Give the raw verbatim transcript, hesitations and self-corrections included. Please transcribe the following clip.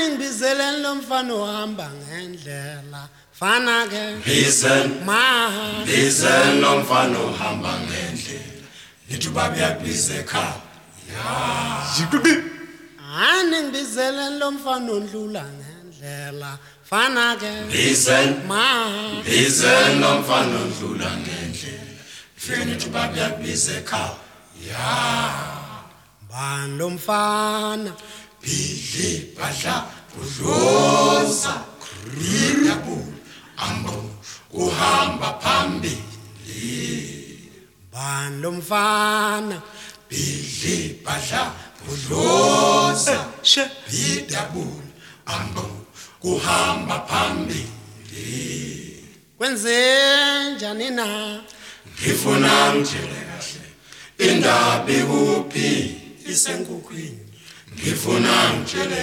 Aningibizele lo mfana ohamba ngendlela fana ke Listen ma listen lo mfana ohamba ngendlela lithi babuyabiza ekhaya Aningibizele lo mfana ondlula ngendlela fana ke Listen ma listen lo mfana ondlula ngendlela fike nithi babuyabiza ekhaya Ban lo mfana Bidli badla kudloza kriyabu ambo uhamba phambili Ban lo mfana Bidli badla kudloza kriyabu ambo uhamba phambili Kwenze njani na Ngifuna ngitshele kahle indaba ikuphi isenkukhwini Ngifuna ngitshele